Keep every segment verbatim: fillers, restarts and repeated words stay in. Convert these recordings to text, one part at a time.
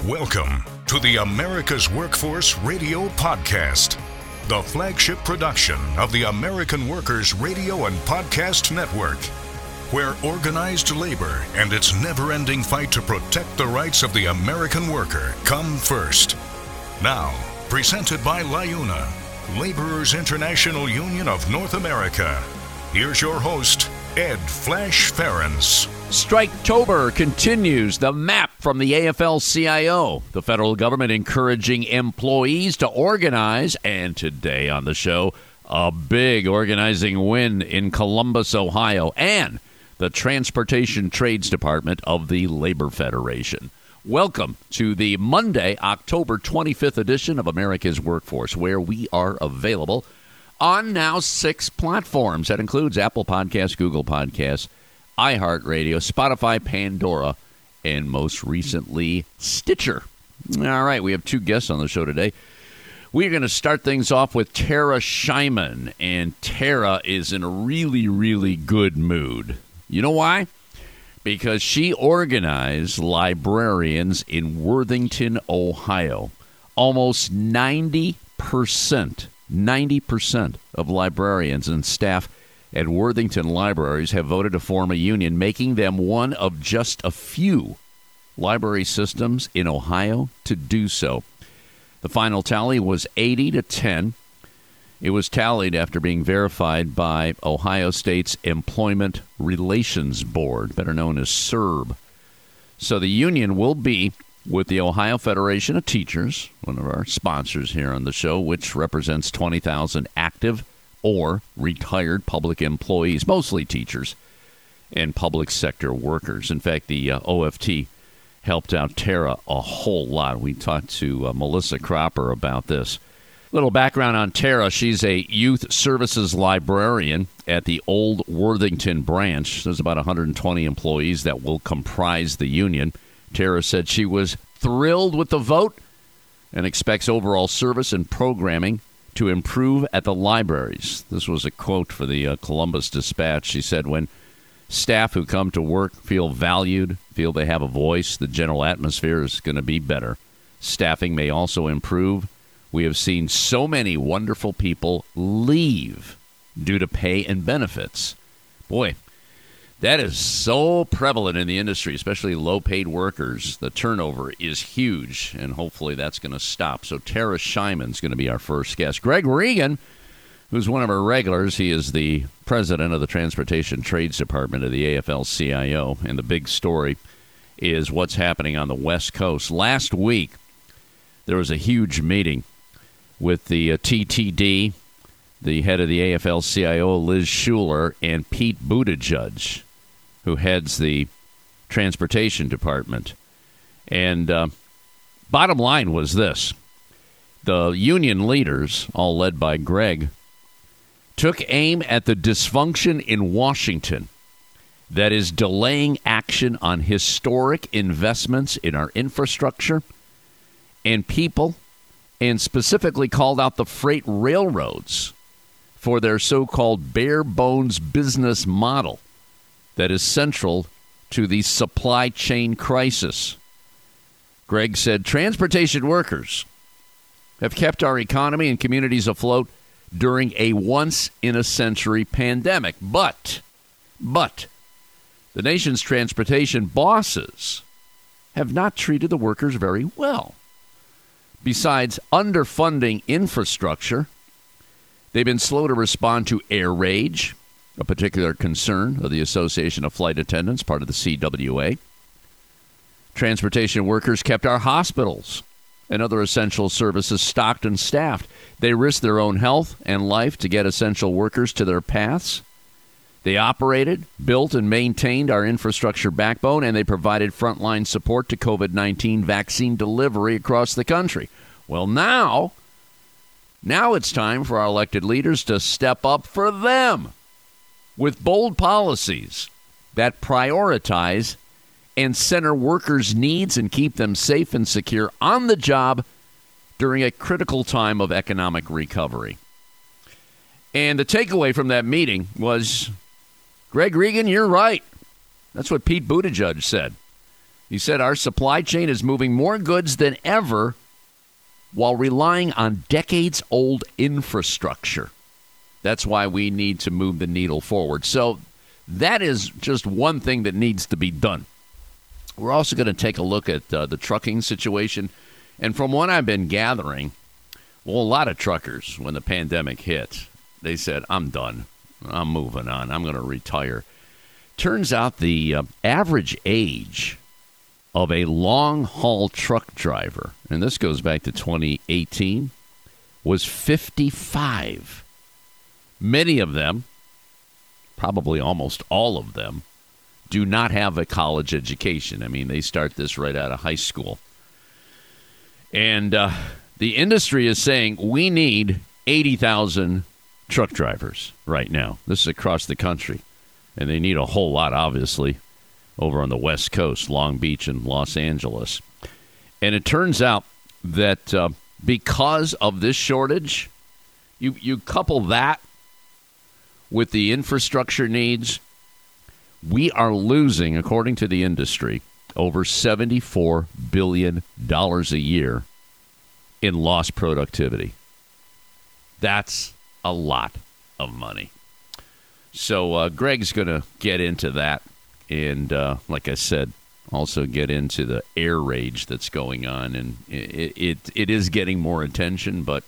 Welcome to the America's Workforce Radio Podcast, the flagship production of the American Workers Radio and Podcast Network, where organized labor and its never-ending fight to protect the rights of the American worker come first. Now, presented by LIUNA, Laborers International Union of North America. Here's your host, Ed Flash Ferens. Striketober continues. The map from the A F L C I O. The federal government encouraging employees to organize. And today on the show, a big organizing win in Columbus, Ohio, and the Transportation Trades Department of the Labor Federation. Welcome to the Monday, October twenty-fifth edition of America's Workforce, where we are available on now six platforms. That includes Apple Podcasts, Google Podcasts, iHeartRadio, Spotify, Pandora, and most recently, Stitcher. All right, we have two guests on the show today. We're going to start things off with Tara Scheiman, and Tara is in a really, really good mood. You know why? Because she organized librarians in Worthington, Ohio. Almost ninety percent, ninety percent of librarians and staff at Worthington Libraries have voted to form a union, making them one of just a few library systems in Ohio to do so. The final tally was eighty to ten. It was tallied after being verified by Ohio State's Employment Relations Board, better known as S E R B. So the union will be with the Ohio Federation of Teachers, one of our sponsors here on the show, which represents twenty thousand active or retired public employees, mostly teachers and public sector workers. In fact, the uh, O F T helped out Tara a whole lot. We talked to uh, Melissa Cropper about this. Little background on Tara. She's a youth services librarian at the Old Worthington branch. There's about one hundred twenty employees that will comprise the union. Tara said she was thrilled with the vote and expects overall service and programming to improve at the libraries. This was a quote for the uh, Columbus Dispatch. She said, when staff who come to work feel valued, feel they have a voice, the general atmosphere is going to be better. Staffing may also improve. We have seen so many wonderful people leave due to pay and benefits. Boy, that is so prevalent in the industry, especially low-paid workers. The turnover is huge, and hopefully that's going to stop. So Tara Scheiman is going to be our first guest. Greg Regan, who's one of our regulars, he is the president of the Transportation Trades Department of the A F L C I O, and the big story is what's happening on the West Coast. Last week, there was a huge meeting with the uh, T T D, the head of the A F L C I O, Liz Shuler, and Pete Buttigieg, who heads the Transportation Department. And uh, bottom line was this. The union leaders, all led by Greg, took aim at the dysfunction in Washington that is delaying action on historic investments in our infrastructure and people, and specifically called out the freight railroads for their so-called bare-bones business model that is central to the supply chain crisis. Greg said, transportation workers have kept our economy and communities afloat during a once-in-a-century pandemic. But, but, the nation's transportation bosses have not treated the workers very well. Besides underfunding infrastructure, they've been slow to respond to air rage, a particular concern of the Association of Flight Attendants, part of the C W A. Transportation workers kept our hospitals and other essential services stocked and staffed. They risked their own health and life to get essential workers to their paths. They operated, built, and maintained our infrastructure backbone, and they provided frontline support to COVID nineteen vaccine delivery across the country. Well, now, now it's time for our elected leaders to step up for them with bold policies that prioritize and center workers' needs and keep them safe and secure on the job during a critical time of economic recovery. And the takeaway from that meeting was, Greg Regan, you're right. That's what Pete Buttigieg said. He said our supply chain is moving more goods than ever while relying on decades-old infrastructure. That's why we need to move the needle forward. So that is just one thing that needs to be done. We're also going to take a look at uh, the trucking situation. And from what I've been gathering, well, a lot of truckers, when the pandemic hit, they said, I'm done. I'm moving on. I'm going to retire. Turns out the uh, average age of a long-haul truck driver, and this goes back to twenty eighteen, was fifty-five. Many of them, probably almost all of them, do not have a college education. I mean, they start this right out of high school. And uh, the industry is saying we need eighty thousand truck drivers right now. This is across the country. And they need a whole lot, obviously, over on the West Coast, Long Beach and Los Angeles. And it turns out that uh, because of this shortage, you, you couple that with the infrastructure needs, we are losing, according to the industry, over seventy-four billion dollars a year in lost productivity. That's a lot of money. So uh, Greg's going to get into that and, uh, like I said, also get into the air rage that's going on. And it, it it is getting more attention, but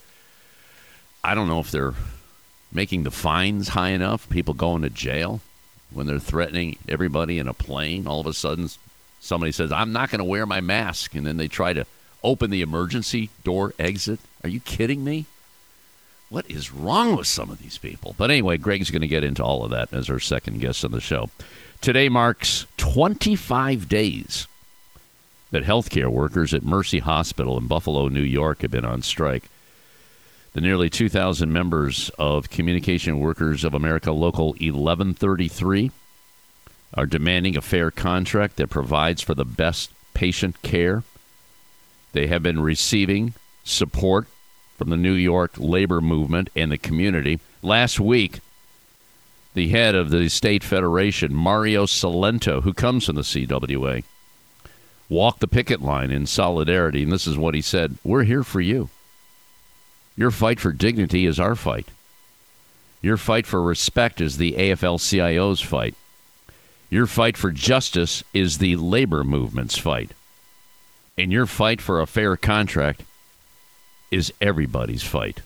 I don't know if they're making the fines high enough, people going to jail when they're threatening everybody in a plane. All of a sudden, somebody says, I'm not going to wear my mask, and then they try to open the emergency door exit. Are you kidding me? What is wrong with some of these people? But anyway, Greg's going to get into all of that as our second guest on the show. Today marks twenty-five days that healthcare workers at Mercy Hospital in Buffalo, New York, have been on strike. The nearly two thousand members of Communication Workers of America Local eleven thirty-three are demanding a fair contract that provides for the best patient care. They have been receiving support from the New York labor movement and the community. Last week, the head of the state federation, Mario Salento, who comes from the C W A, walked the picket line in solidarity, and this is what he said: we're here for you. Your fight for dignity is our fight. Your fight for respect is the A F L C I O's fight. Your fight for justice is the labor movement's fight. And your fight for a fair contract is everybody's fight.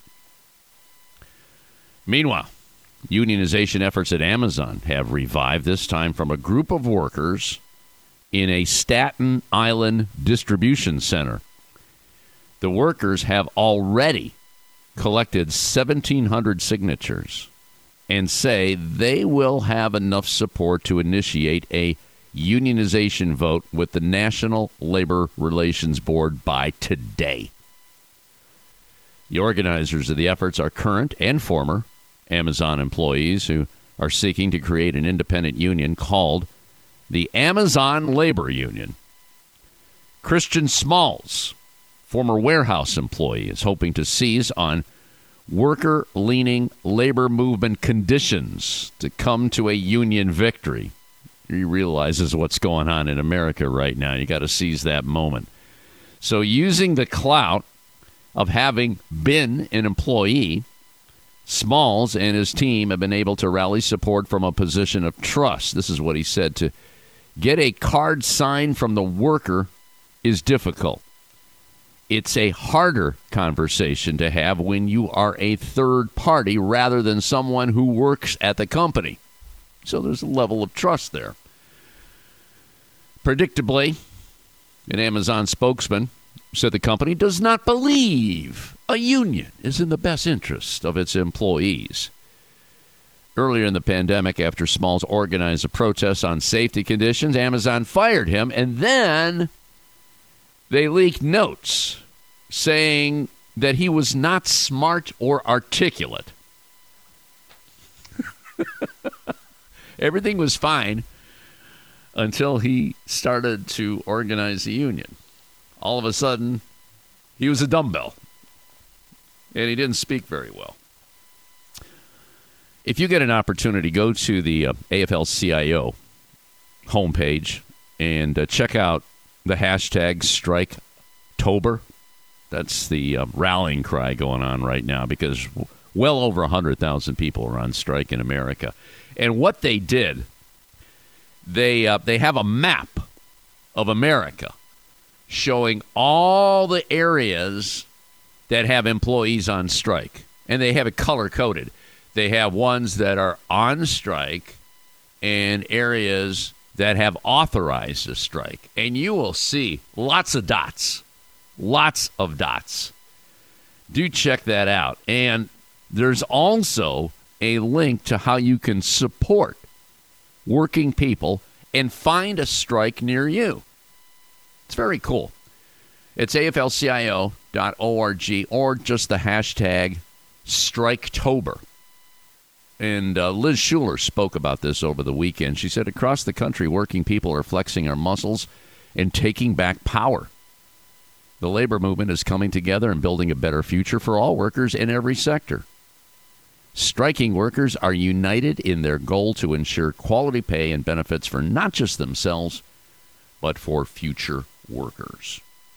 Meanwhile, unionization efforts at Amazon have revived, this time from a group of workers in a Staten Island distribution center. The workers have already collected seventeen hundred signatures and say they will have enough support to initiate a unionization vote with the National Labor Relations Board by today. The organizers of the efforts are current and former Amazon employees who are seeking to create an independent union called the Amazon Labor Union. Christian Smalls, former warehouse employee, is hoping to seize on worker-leaning labor movement conditions to come to a union victory. He realizes what's going on in America right now. You got to seize that moment. So using the clout of having been an employee, Smalls and his team have been able to rally support from a position of trust. This is what he said: to get a card signed from the worker is difficult. It's a harder conversation to have when you are a third party rather than someone who works at the company. So there's a level of trust there. Predictably, an Amazon spokesman said the company does not believe a union is in the best interest of its employees. Earlier in the pandemic, after Smalls organized a protest on safety conditions, Amazon fired him, and then they leaked notes saying that he was not smart or articulate. Everything was fine until he started to organize the union. All of a sudden, he was a dumbbell, and he didn't speak very well. If you get an opportunity, go to the uh, A F L C I O homepage and uh, check out the hashtag Striketober. That's the uh, rallying cry going on right now because well over one hundred thousand people are on strike in America. And what they did, they uh, they have a map of America showing all the areas that have employees on strike. And they have it color-coded. They have ones that are on strike and areas that have authorized a strike. And you will see lots of dots. Lots of dots. Do check that out. And there's also a link to how you can support working people and find a strike near you. It's very cool. It's A F L C I O dot org or just the hashtag Striketober. And uh, Liz Shuler spoke about this over the weekend. She said, across the country, working people are flexing our muscles and taking back power. The labor movement is coming together and building a better future for all workers in every sector. Striking workers are united in their goal to ensure quality pay and benefits for not just themselves, but for future workers.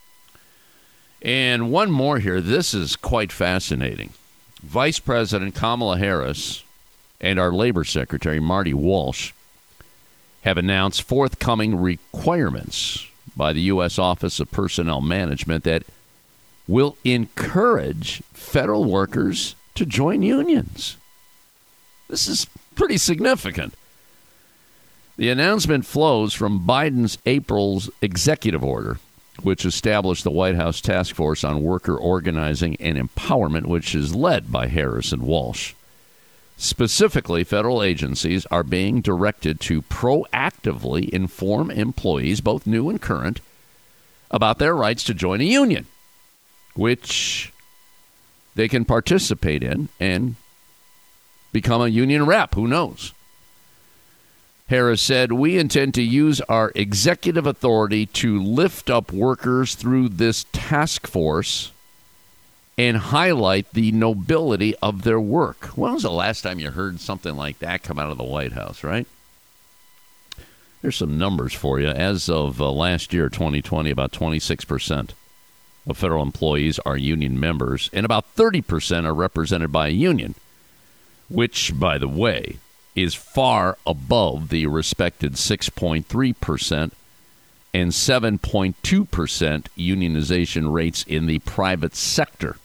And one more here. This is quite fascinating. Vice President Kamala Harris and our Labor Secretary, Marty Walsh, have announced forthcoming requirements by the U S Office of Personnel Management that will encourage federal workers to join unions. This is pretty significant. The announcement flows from Biden's April's executive order, which established the White House Task Force on Worker Organizing and Empowerment, which is led by Harris and Walsh. Specifically, federal agencies are being directed to proactively inform employees, both new and current, about their rights to join a union, which they can participate in and become a union rep. Who knows? Harris said, we intend to use our executive authority to lift up workers through this task force and highlight the nobility of their work. When was the last time you heard something like that come out of the White House, right? Here's some numbers for you. As of uh, last year, twenty twenty, about twenty-six percent of federal employees are union members, and about thirty percent are represented by a union, which, by the way, is far above the respected six point three percent and seven point two percent unionization rates in the private sector.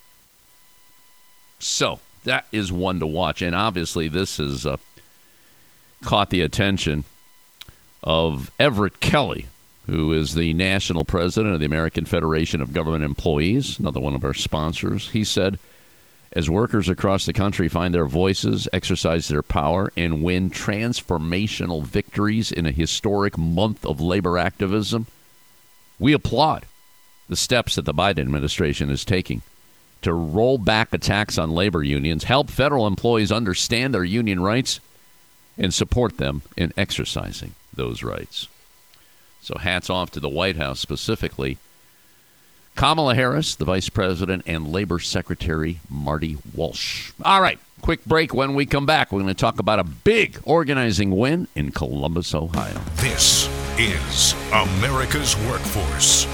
So that is one to watch. And obviously this has uh, caught the attention of Everett Kelly, who is the national president of the American Federation of Government Employees, another one of our sponsors. He said, as workers across the country find their voices, exercise their power, and win transformational victories in a historic month of labor activism, we applaud the steps that the Biden administration is taking to roll back attacks on labor unions, help federal employees understand their union rights, and support them in exercising those rights. So hats off to the White House specifically. Kamala Harris, the Vice President, and Labor Secretary Marty Walsh. All right, quick break. When we come back, we're going to talk about a big organizing win in Columbus, Ohio. This is America's Workforce.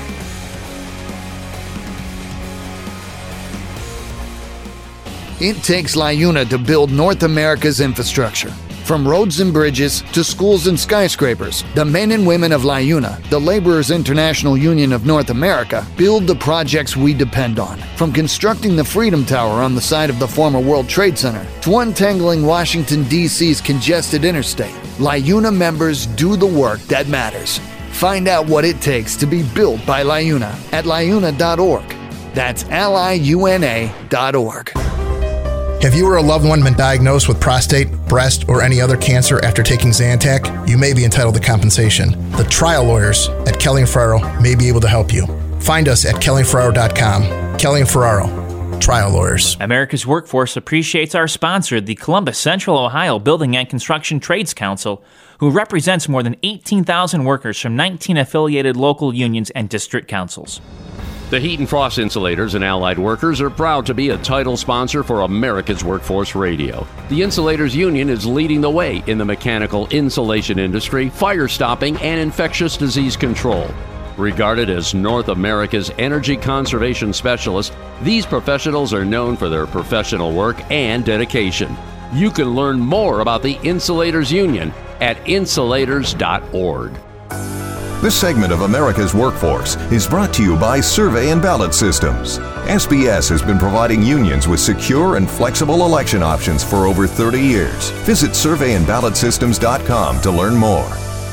It takes LiUNA to build North America's infrastructure. From roads and bridges to schools and skyscrapers, the men and women of LiUNA, the Laborers International Union of North America, build the projects we depend on. From constructing the Freedom Tower on the site of the former World Trade Center to untangling Washington, D C's congested interstate, LiUNA members do the work that matters. Find out what it takes to be built by LiUNA at liuna dot org. That's L I U N A dot org. Have you or a loved one been diagnosed with prostate, breast, or any other cancer after taking Zantac? You may be entitled to compensation. The trial lawyers at Kelly and Ferraro may be able to help you. Find us at kelly and ferraro dot com. Kelly and Ferraro, trial lawyers. America's Workforce appreciates our sponsor, the Columbus Central Ohio Building and Construction Trades Council, who represents more than eighteen thousand workers from nineteen affiliated local unions and district councils. The Heat and Frost Insulators and Allied Workers are proud to be a title sponsor for America's Workforce Radio. The Insulators Union is leading the way in the mechanical insulation industry, fire stopping, and infectious disease control. Regarded as North America's energy conservation specialists, these professionals are known for their professional work and dedication. You can learn more about the Insulators Union at insulators dot org. This segment of America's Workforce is brought to you by Survey and Ballot Systems. S B S has been providing unions with secure and flexible election options for over thirty years. Visit survey and ballot systems dot com to learn more.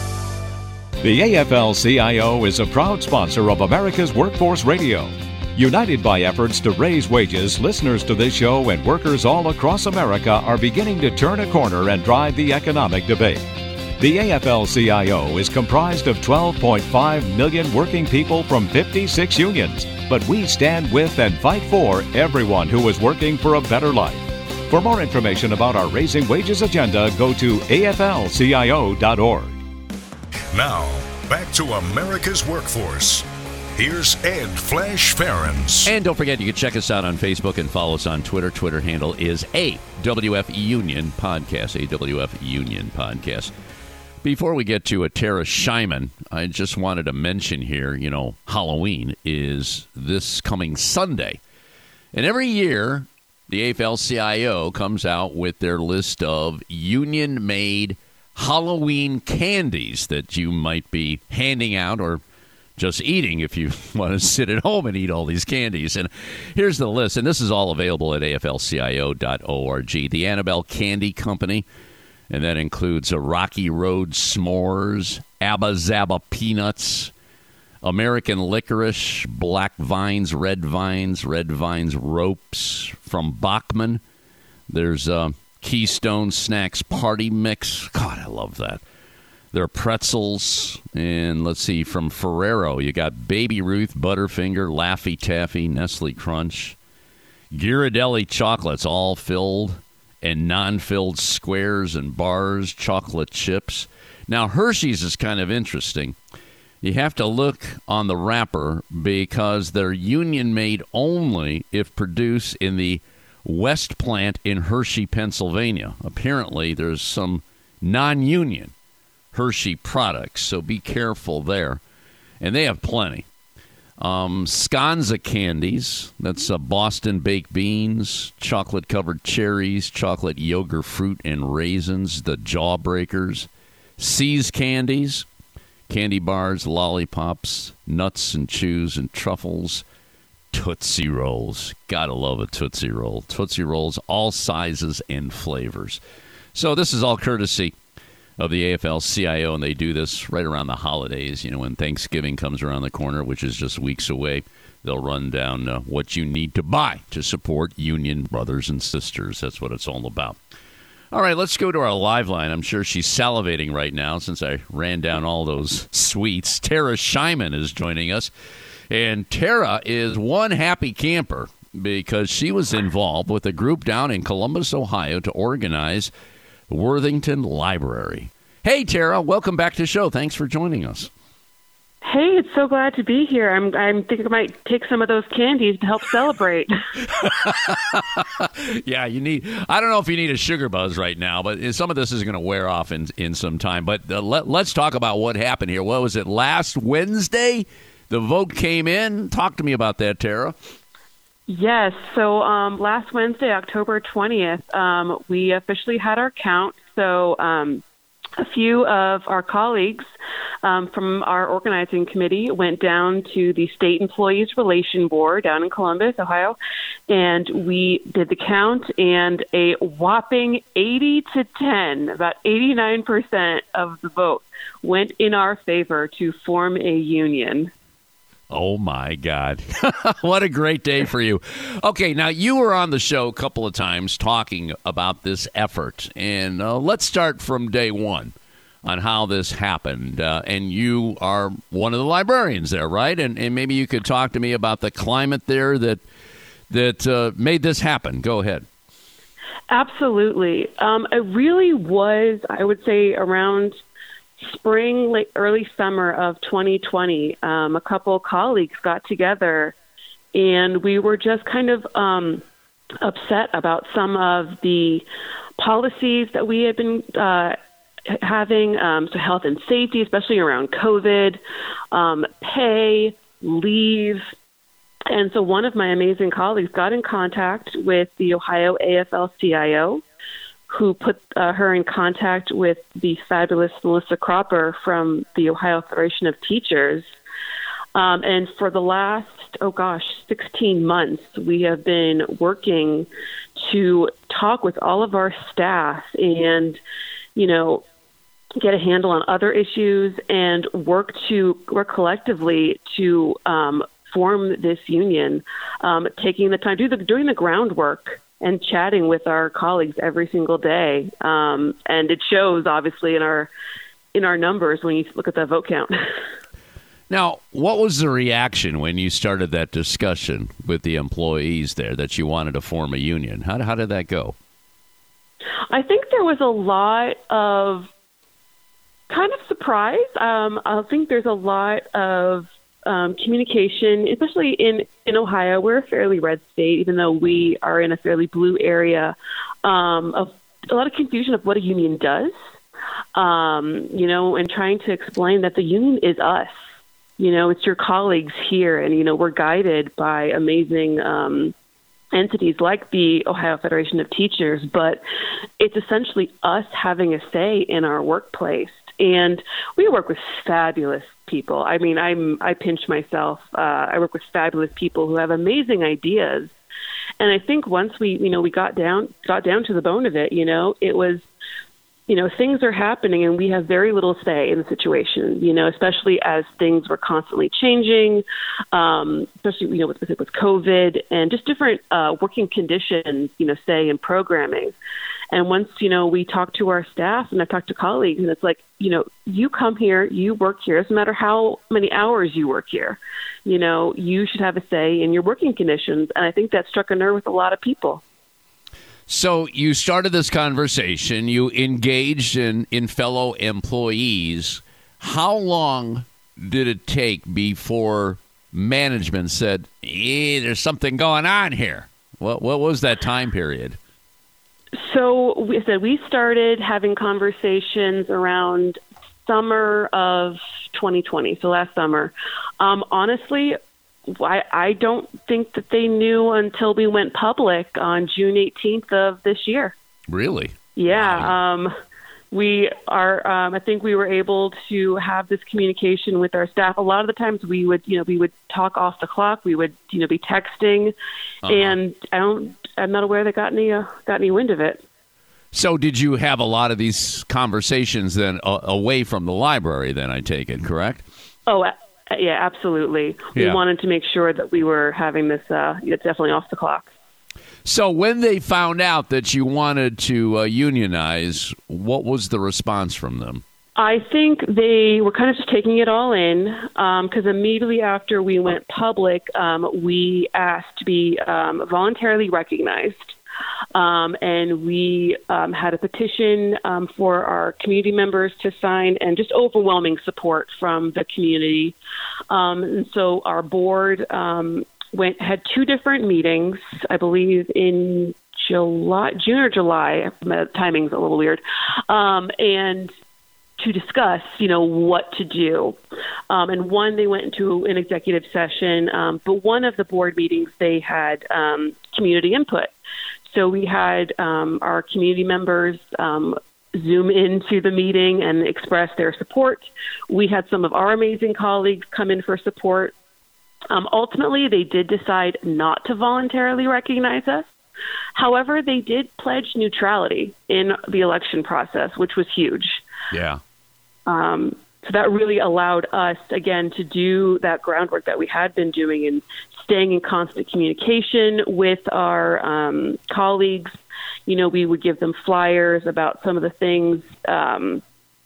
The A F L C I O is a proud sponsor of America's Workforce Radio. United by efforts to raise wages, listeners to this show and workers all across America are beginning to turn a corner and drive the economic debate. The A F L C I O is comprised of twelve point five million working people from fifty-six unions, but we stand with and fight for everyone who is working for a better life. For more information about our Raising Wages agenda, go to A F L C I O dot org. Now, back to America's Workforce. Here's Ed Flash Ferens. And don't forget, you can check us out on Facebook and follow us on Twitter. Twitter handle is A W F Union Podcast, A W F Union Podcast. Before we get to a Tara Scheiman, I just wanted to mention here, you know, Halloween is this coming Sunday. And every year, the A F L C I O comes out with their list of union-made Halloween candies that you might be handing out or just eating if you want to sit at home and eat all these candies. And here's the list, and this is all available at A F L C I O dot org. The Annabelle Candy Company, and that includes a Rocky Road S'mores, Abba Zaba Peanuts, American Licorice, Black Vines, Red Vines, Red Vines Ropes from Bachman. There's uh, Keystone Snacks Party Mix. God, I love that. There are pretzels, and let's see, from Ferrero, you got Baby Ruth, Butterfinger, Laffy Taffy, Nestle Crunch, Ghirardelli chocolates, all filled and non-filled squares and bars, chocolate chips. Now, Hershey's is kind of interesting. You have to look on the wrapper because they're union-made only if produced in the West plant in Hershey, Pennsylvania. Apparently, there's some non-union Hershey products, so be careful there. And they have plenty. Um, Sconza candies, that's uh, Boston baked beans, chocolate-covered cherries, chocolate yogurt fruit and raisins, the Jawbreakers. See's candies, candy bars, lollipops, nuts and chews and truffles. Tootsie Rolls. Gotta love a Tootsie Roll. Tootsie Rolls, all sizes and flavors. So this is all courtesy of the A F L C I O, and they do this right around the holidays. You know, when Thanksgiving comes around the corner, which is just weeks away, they'll run down uh, what you need to buy to support union brothers and sisters. That's what it's all about. All right, let's go to our live line. I'm sure she's salivating right now since I ran down all those sweets. Tara Scheiman is joining us, and Tara is one happy camper because she was involved with a group down in Columbus, Ohio, to organize Worthington Library. Hey, Tara, welcome back to the show. Thanks for joining us. Hey, it's so glad to be here. I'm I'm thinking I might take some of those candies to help celebrate. Yeah, you need, I don't know if you need a sugar buzz right now, but some of this is going to wear off in, in some time. But uh, let, let's talk about what happened here. What was it, last Wednesday? The vote came in. Talk to me about that, Tara. Yes. So um, last Wednesday, October twentieth, um, we officially had our count. So um, a few of our colleagues um, from our organizing committee went down to the State Employees Relation Board down in Columbus, Ohio, and we did the count, and a whopping eighty to ten, about eighty-nine percent of the vote went in our favor to form a union. Oh, my God. What a great day for you. Okay, now you were on the show a couple of times talking about this effort, and uh, let's start from day one on how this happened. Uh, and you are one of the librarians there, right? And, and maybe you could talk to me about the climate there that that uh, made this happen. Go ahead. Absolutely. Um, it really was, I would say, around spring, late, early summer of twenty twenty, um, a couple of colleagues got together, and we were just kind of um, upset about some of the policies that we had been uh, having, um, so health and safety, especially around COVID, um, pay, leave. And so one of my amazing colleagues got in contact with the Ohio A F L C I O, who put uh, her in contact with the fabulous Melissa Cropper from the Ohio Federation of Teachers. Um, and for the last, oh gosh, sixteen months, we have been working to talk with all of our staff and, you know, get a handle on other issues and work to work collectively to um, form this union, um, taking the time, do the, doing the groundwork and chatting with our colleagues every single day. Um, and it shows, obviously, in our in our numbers when you look at the vote count. Now, what was the reaction when you started that discussion with the employees there that you wanted to form a union? How, how did that go? I think there was a lot of kind of surprise. Um, I think there's a lot of um, communication, especially in, in Ohio. We're a fairly red state, even though we are in a fairly blue area, um, of a lot of confusion of what a union does, um, you know, and trying to explain that the union is us. You know, it's your colleagues here, and, you know, we're guided by amazing um, entities like the Ohio Federation of Teachers, but it's essentially us having a say in our workplace. And we work with fabulous people. I mean, I'm, I pinch myself. Uh, I work with fabulous people who have amazing ideas. And I think once we, you know, we got down, got down to the bone of it, you know, it was, you know, things are happening and we have very little say in the situation, you know, especially as things were constantly changing, um, especially, you know, with, with COVID and just different uh, working conditions, you know, say in programming. And once, you know, we talk to our staff and I talk to colleagues and it's like, you know, you come here, you work here, it doesn't matter how many hours you work here, you know, you should have a say in your working conditions. And I think that struck a nerve with a lot of people. So you started this conversation, you engaged in, in fellow employees. How long did it take before management said, eh, there's something going on here? What, what was that time period? So we said we started having conversations around summer of twenty twenty, so last summer. Um, honestly, I, I don't think that they knew until we went public on June eighteenth of this year. Really? Yeah. Wow. Um, we are, um, I think we were able to have this communication with our staff. A lot of the times we would, you know, we would talk off the clock. We would, you know, be texting uh-huh. and I don't, I'm not aware they got any, uh, got any wind of it. So did you have a lot of these conversations then uh, away from the library then, I take it, correct? Oh, uh, yeah, absolutely. We yeah. wanted to make sure that we were having this, uh, it's definitely off the clock. So when they found out that you wanted to uh, unionize, what was the response from them? I think they were kind of just taking it all in because um, immediately after we went public, um, we asked to be um, voluntarily recognized. Um, and we um, had a petition um, for our community members to sign and just overwhelming support from the community. Um, and so our board um, went had two different meetings, I believe in July, June or July. My timing's a little weird. Um, and to discuss, you know, what to do. Um, and one, they went into an executive session, um, but one of the board meetings, they had um, community input. So we had um, our community members um, Zoom into the meeting and express their support. We had some of our amazing colleagues come in for support. Um, ultimately, they did decide not to voluntarily recognize us. However, they did pledge neutrality in the election process, which was huge. Yeah. Um, so that really allowed us, again, to do that groundwork that we had been doing and staying in constant communication with our um, colleagues. You know, we would give them flyers about some of the things um,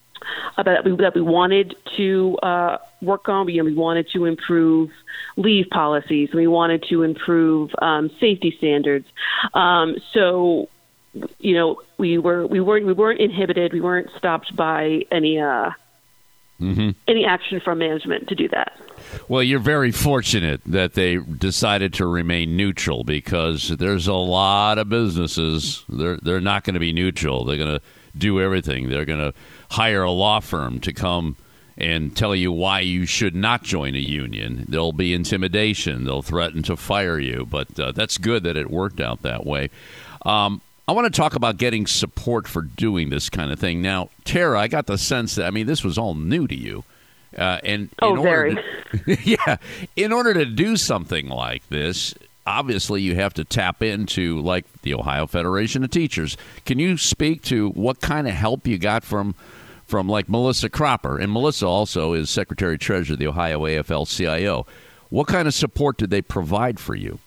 about that we, that we wanted to uh, work on. We, you know, we wanted to improve leave policies. We wanted to improve um, safety standards. Um, so, you know, we were we weren't we weren't inhibited. We weren't stopped by any uh, mm-hmm. any action from management to do that. Well, you're very fortunate that they decided to remain neutral because there's a lot of businesses. They're they're not going to be neutral. They're going to do everything. They're going to hire a law firm to come and tell you why you should not join a union. There'll be intimidation. They'll threaten to fire you. But uh, that's good that it worked out that way. Um, I want to talk about getting support for doing this kind of thing. Now, Tara, I got the sense that, I mean, this was all new to you. Uh, and oh, in order very. To, yeah. In order to do something like this, obviously you have to tap into, like, the Ohio Federation of Teachers. Can you speak to what kind of help you got from from like Melissa Cropper? And Melissa also is Secretary Treasurer of the Ohio A F L C I O. What kind of support did they provide for you?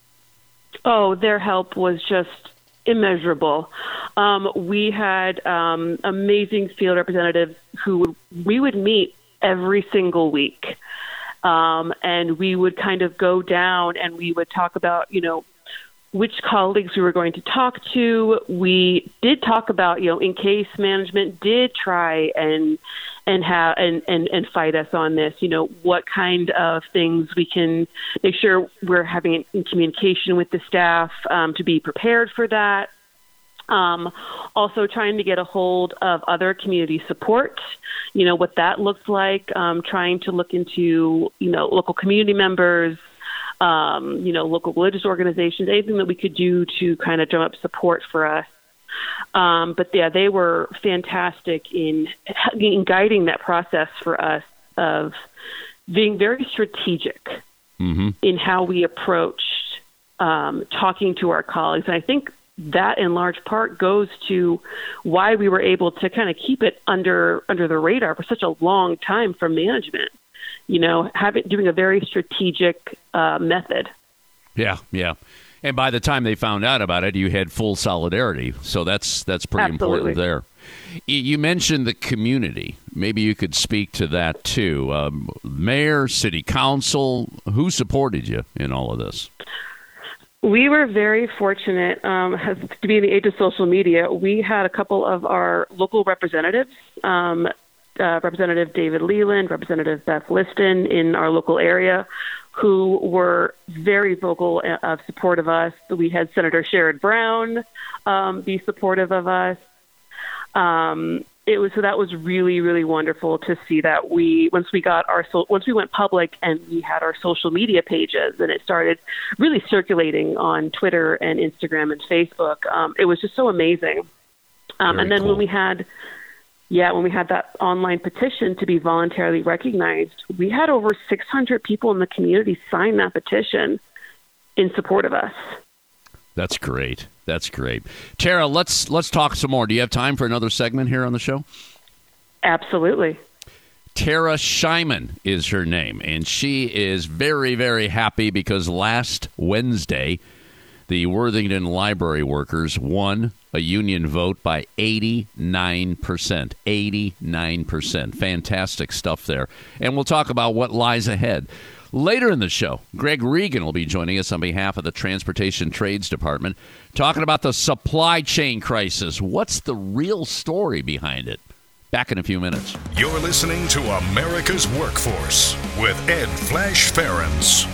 Oh, their help was just immeasurable. Um, we had um, amazing field representatives who would, we would meet every single week. Um, and we would kind of go down and we would talk about, you know, which colleagues we were going to talk to. We did talk about, you know, in case management did try and and have and, and, and fight us on this, you know, what kind of things we can make sure we're having in communication with the staff um, to be prepared for that. Um, also trying to get a hold of other community support, you know, what that looks like, um, trying to look into, you know, local community members, Um, you know, local religious organizations, anything that we could do to kind of drum up support for us. Um, but yeah, they were fantastic in, in guiding that process for us of being very strategic mm-hmm. in how we approached um, talking to our colleagues. And I think that in large part goes to why we were able to kind of keep it under under the radar for such a long time from management. You know, having doing a very strategic uh, method. Yeah, yeah. And by the time they found out about it, you had full solidarity. So that's that's pretty Absolutely. important there. You mentioned the community. Maybe you could speak to that too. Um, mayor, city council, who supported you in all of this? We were very fortunate um, to be in the age of social media. We had a couple of our local representatives. Um, Uh, Representative David Leland, Representative Beth Liston in our local area, who were very vocal of support of us. We had Senator Sherrod Brown um, be supportive of us. Um, it was so that was really, really wonderful to see that we once we got our so, once we went public and we had our social media pages and it started really circulating on Twitter and Instagram and Facebook. Um, it was just so amazing. Um, and then cool. when we had Yeah, when we had that online petition to be voluntarily recognized, we had over six hundred people in the community sign that petition in support of us. That's great. That's great. Tara, let's let's talk some more. Do you have time for another segment here on the show? Absolutely. Tara Shyman is her name, and she is very, very happy because last Wednesday, the Worthington Library workers won a union vote by eighty-nine percent. eighty-nine percent. Fantastic stuff there. And we'll talk about what lies ahead. Later in the show, Greg Regan will be joining us on behalf of the Transportation Trades Department, talking about the supply chain crisis. What's the real story behind it? Back in a few minutes. You're listening to America's Workforce with Ed Flash Ferens.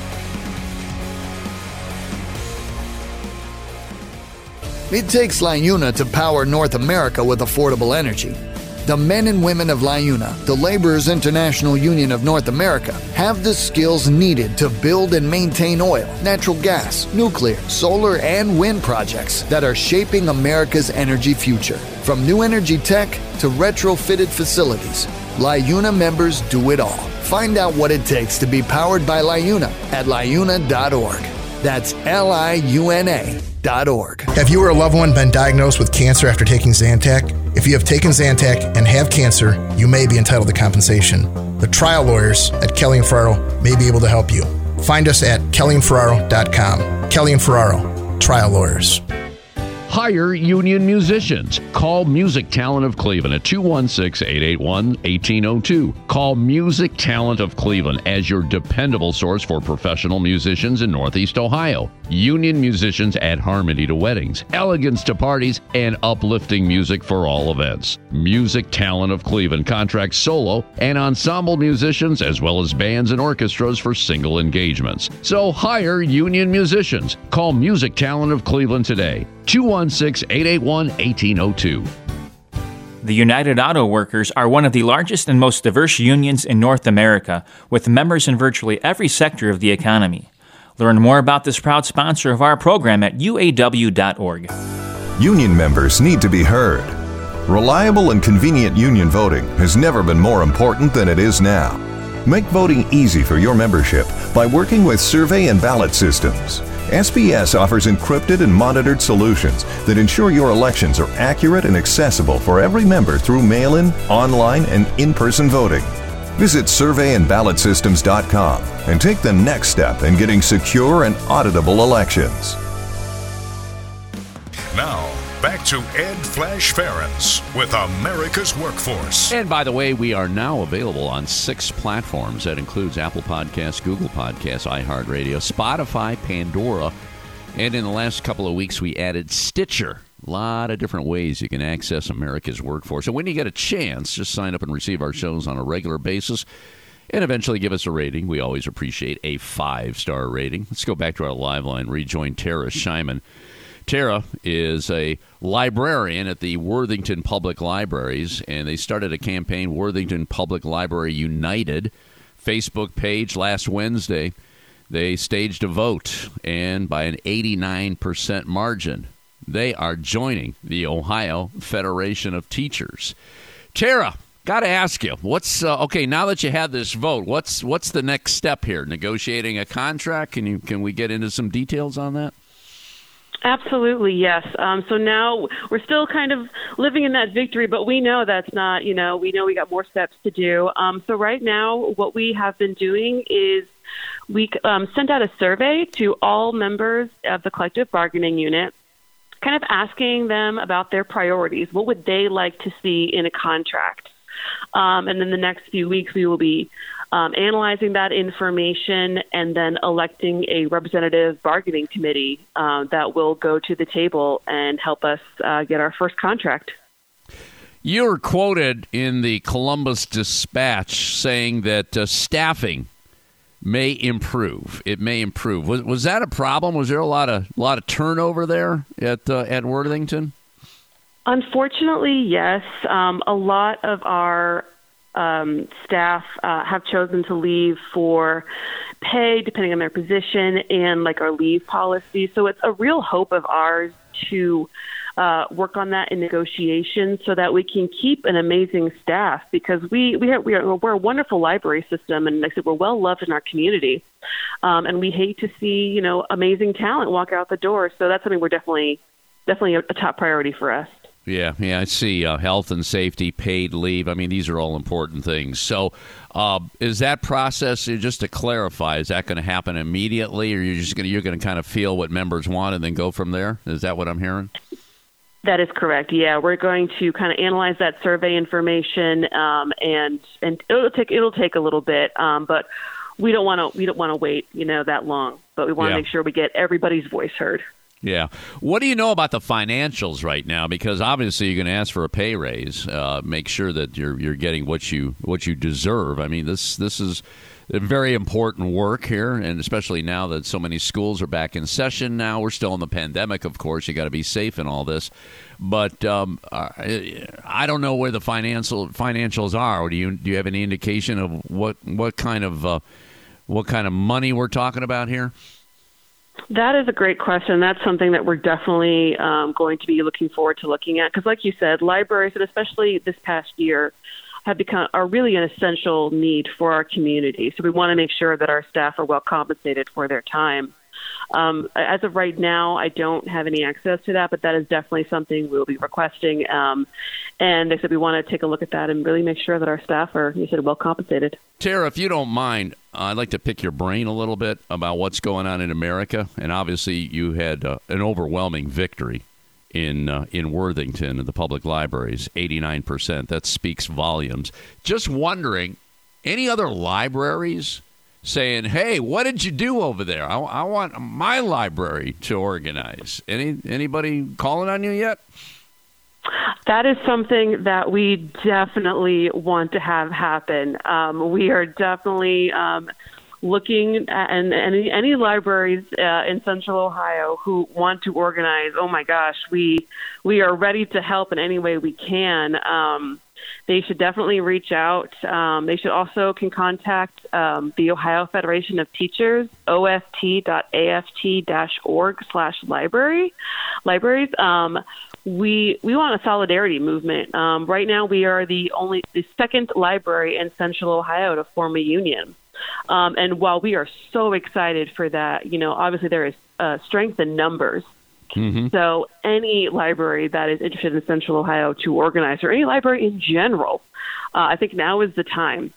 It takes LiUNA to power North America with affordable energy. The men and women of LiUNA, the Laborers International Union of North America, have the skills needed to build and maintain oil, natural gas, nuclear, solar, and wind projects that are shaping America's energy future. From new energy tech to retrofitted facilities, LiUNA members do it all. Find out what it takes to be powered by LiUNA at liuna dot org. That's L I U N A dot org. Have you or a loved one been diagnosed with cancer after taking Zantac? If you have taken Zantac and have cancer, you may be entitled to compensation. The trial lawyers at Kelly and Ferraro may be able to help you. Find us at kelly and ferraro dot com. Kelly and Ferraro, trial lawyers. Hire union musicians. Call Music Talent of Cleveland at two one six, eight eight one, one eight zero two. Call Music Talent of Cleveland as your dependable source for professional musicians in Northeast Ohio. Union musicians add harmony to weddings, elegance to parties, and uplifting music for all events. Music Talent of Cleveland contracts solo and ensemble musicians as well as bands and orchestras for single engagements. So hire union musicians. Call Music Talent of Cleveland today. two one six, eight eight one, one eight zero two. The United Auto Workers are one of the largest and most diverse unions in North America, with members in virtually every sector of the economy. Learn more about this proud sponsor of our program at U A W dot org. Union members need to be heard. Reliable and convenient union voting has never been more important than it is now. Make voting easy for your membership by working with survey and ballot systems. S B S offers encrypted and monitored solutions that ensure your elections are accurate and accessible for every member through mail-in, online, and in-person voting. Visit survey and ballot systems dot com and take the next step in getting secure and auditable elections. Now, back to Ed Flash Ferenc with America's Workforce. And by the way, we are now available on six platforms. That includes Apple Podcasts, Google Podcasts, iHeartRadio, Spotify, Pandora, and in the last couple of weeks, we added Stitcher. A lot of different ways you can access America's Workforce. And when you get a chance, just sign up and receive our shows on a regular basis and eventually give us a rating. We always appreciate a five-star rating. Let's go back to our live line, rejoin Tara Scheiman. Tara is a librarian at the Worthington Public Libraries, and they started a campaign, Worthington Public Library United Facebook page last Wednesday. They staged a vote, and by an eighty-nine percent margin, they are joining the Ohio Federation of Teachers. Tara, got to ask you, what's uh, okay? Now that you have this vote, what's what's the next step here? Negotiating a contract? Can you can we get into some details on that? Absolutely, yes. Um, so now we're still kind of living in that victory, but we know that's not, you know, we know we got more steps to do. Um, so right now, what we have been doing is we um, sent out a survey to all members of the collective bargaining unit, kind of asking them about their priorities. What would they like to see in a contract? Um, and in the next few weeks, we will be um, analyzing that information and then electing a representative bargaining committee uh, that will go to the table and help us uh, get our first contract. You were quoted in the Columbus Dispatch saying that uh, staffing may improve. It may improve. Was was that a problem? Was there a lot of lot of turnover there at uh, at Worthington? Unfortunately, yes. Um, a lot of our um, staff uh, have chosen to leave for pay, depending on their position, and like our leave policy. So it's a real hope of ours to uh, work on that in negotiations so that we can keep an amazing staff, because we we, have, we are we're a wonderful library system, and like I said, we're well loved in our community, um, and we hate to see you know amazing talent walk out the door. So that's something we're definitely definitely a, a top priority for us. Yeah, yeah, I see uh, health and safety, paid leave. I mean, these are all important things. So uh, is that process, just to clarify, is that going to happen immediately, or you're just going to, you're going to kind of feel what members want and then go from there? Is that what I'm hearing? That is correct. Yeah, we're going to kind of analyze that survey information, um, and and it'll take it'll take a little bit, um, but we don't want to we don't want to wait, you know, that long. But we want to Yeah. make sure we get everybody's voice heard. Yeah. What do you know about the financials right now? Because obviously you're going to ask for a pay raise. Uh, make sure that you're you're getting what you what you deserve. I mean, this this is a very important work here, and especially now that so many schools are back in session. Now we're still in the pandemic, of course. You got to be safe in all this, but um, I don't know where the financial financials are. Do you do you have any indication of what what kind of uh, what kind of money we're talking about here? That is a great question. That's something that we're definitely um, going to be looking forward to looking at, because like you said, libraries, and especially this past year, have become are really an essential need for our community. So we want to make sure that our staff are well compensated for their time. Um, as of right now, I don't have any access to that, but that is definitely something we'll be requesting. Um, and I said we want to take a look at that and really make sure that our staff are, you said, well compensated. Tara, if you don't mind, uh, I'd like to pick your brain a little bit about what's going on in America. And obviously, you had uh, an overwhelming victory in uh, in Worthington in the public libraries, eighty-nine percent. That speaks volumes. Just wondering, any other libraries saying, hey, what did you do over there? I, I want my library to organize. Any Anybody calling on you yet? That is something that we definitely want to have happen. Um, we are definitely um, looking at and any any libraries uh, in Central Ohio who want to organize, oh my gosh, we we are ready to help in any way we can. Um, they should definitely reach out. Um, they should also can contact um, the Ohio Federation of Teachers, O F T dot A F T dash org slash library libraries. Um, We we want a solidarity movement. Um, right now, we are the only the second library in Central Ohio to form a union. Um, and while we are so excited for that, you know, obviously there is uh, strength in numbers. Mm-hmm. So any library that is interested in Central Ohio to organize, or any library in general, uh, I think now is the time.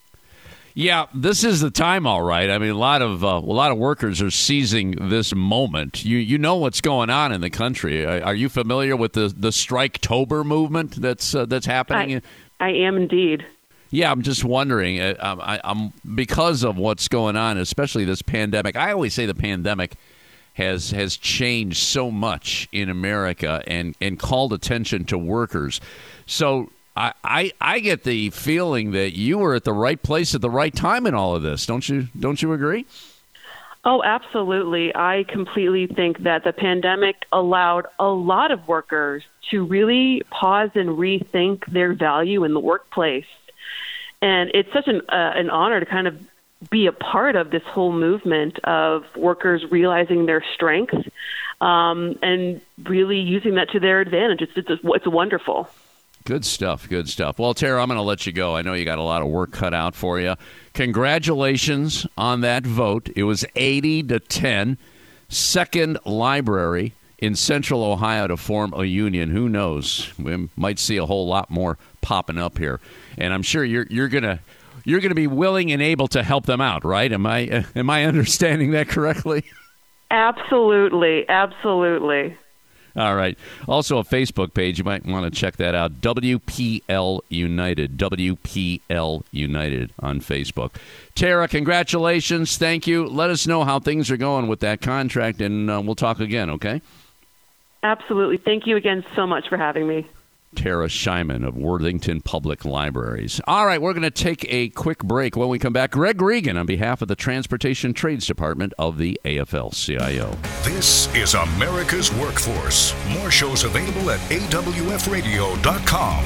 Yeah, this is the time, all right. I mean, a lot of uh, a lot of workers are seizing this moment. You you know what's going on in the country. Are, are you familiar with the the Striketober movement that's uh, that's happening? I, I am indeed. Yeah, I'm just wondering. Uh, I, I'm because of what's going on, especially this pandemic. I always say the pandemic has has changed so much in America and, and called attention to workers. So I, I I get the feeling that you were at the right place at the right time in all of this. Don't you don't you agree? Oh, absolutely. I completely think that the pandemic allowed a lot of workers to really pause and rethink their value in the workplace. And it's such an uh, an honor to kind of be a part of this whole movement of workers realizing their strengths um, and really using that to their advantage. It's, it's, it's wonderful. Good stuff. Good stuff. Well, Tara, I'm going to let you go. I know you got a lot of work cut out for you. Congratulations on that vote. It was eighty to ten. Second library in Central Ohio to form a union. Who knows? We might see a whole lot more popping up here. And I'm sure you're you're going to You're going to be willing and able to help them out, right? Am I uh, am I understanding that correctly? Absolutely, absolutely. All right. Also, a Facebook page. You might want to check that out. W P L United. W P L United on Facebook. Tara, congratulations. Thank you. Let us know how things are going with that contract, and uh, we'll talk again, okay? Absolutely. Thank you again so much for having me. Tara Shyman of Worthington Public Libraries. All right, we're going to take a quick break. When we come back, Greg Regan on behalf of the Transportation Trades Department of the A F L C I O. This is America's Workforce. More shows available at A W F radio dot com.